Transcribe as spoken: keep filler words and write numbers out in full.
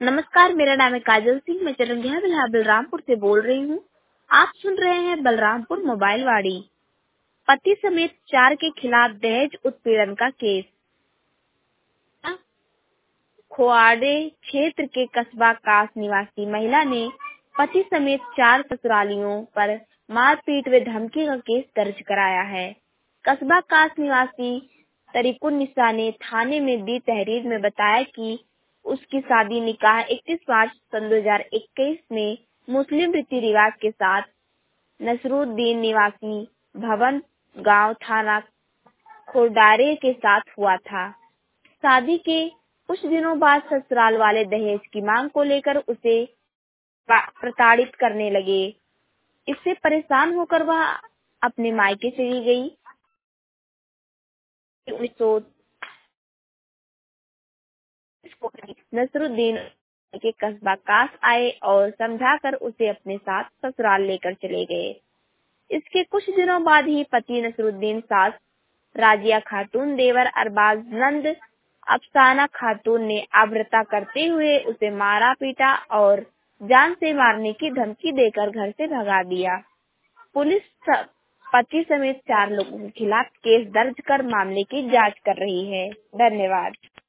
नमस्कार, मेरा नाम है काजल सिंह। मैं चरंगिया बिल्हा बलरामपुर से बोल रही हूँ। आप सुन रहे हैं बलरामपुर मोबाइल वाड़ी। पति समेत चार के खिलाफ दहेज उत्पीड़न का केस। खोआड़े क्षेत्र के कस्बा कास निवासी महिला ने पति समेत चार ससुरालियों पर मारपीट व धमकी का केस दर्ज कराया है। कस्बा कास निवासी तरीकुन्निसा ने थाने में दी तहरीर में बताया कि उसकी शादी निकाह इकतीस मार्च सन दो हज़ार इक्कीस में मुस्लिम रीति रिवाज के साथ नसरुद्दीन निवासी भवन गांव थाना खोडारे के साथ हुआ था। शादी के कुछ दिनों बाद ससुराल वाले दहेज की मांग को लेकर उसे प्रताड़ित करने लगे। इससे परेशान होकर वह अपने मायके चली गई। उन्नीस सौ नसरुद्दीन के कस्बा कास आए और समझाकर उसे अपने साथ ससुराल लेकर चले गए। इसके कुछ दिनों बाद ही पति नसरुद्दीन सास राजिया खातून देवर अरबाज नंद अफसाना खातून ने अभद्रता करते हुए उसे मारा पीटा और जान से मारने की धमकी देकर घर से भगा दिया। पुलिस पति समेत चार लोगों के खिलाफ केस दर्ज कर मामले की जांच कर रही है। धन्यवाद।